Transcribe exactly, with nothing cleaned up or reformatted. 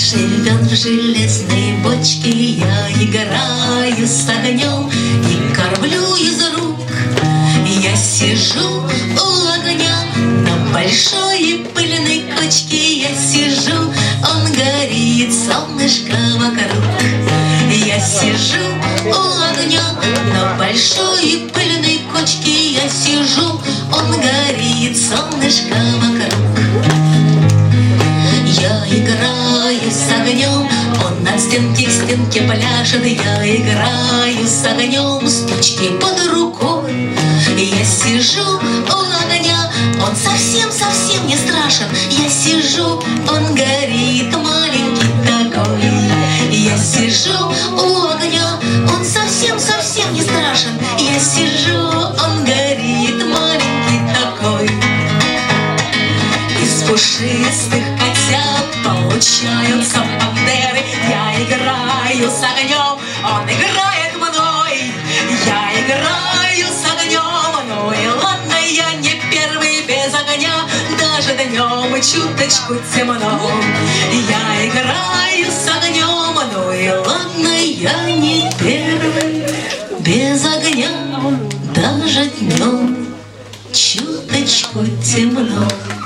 Живет в железной бочке, я играю с огнем и кормлю из рук. Я сижу у огня на большой пыльной кочке. Я сижу, он горит, солнышко вокруг. Я сижу у огня на большой пыльной кочке. Я сижу, он горит, солнышко вокруг. Я играю с огнем, он от стенки к стенке пляшет. Я играю с огнем, с тучки под рукой. Я сижу у огня, он совсем-совсем не страшен. Я сижу, он горит, маленький такой. Я сижу у огня, он совсем-совсем не страшен. Я сижу, он горит, маленький такой. Из пушистых котят получаются пантеры. Я играю с огнем, он играет мной. Я играю с огнем, ну и ладно, я не первый без огня. Даже днем и чуточку темно. Я играю с огнем, ну и ладно, я не первый без огня. Даже днем чуточку темно.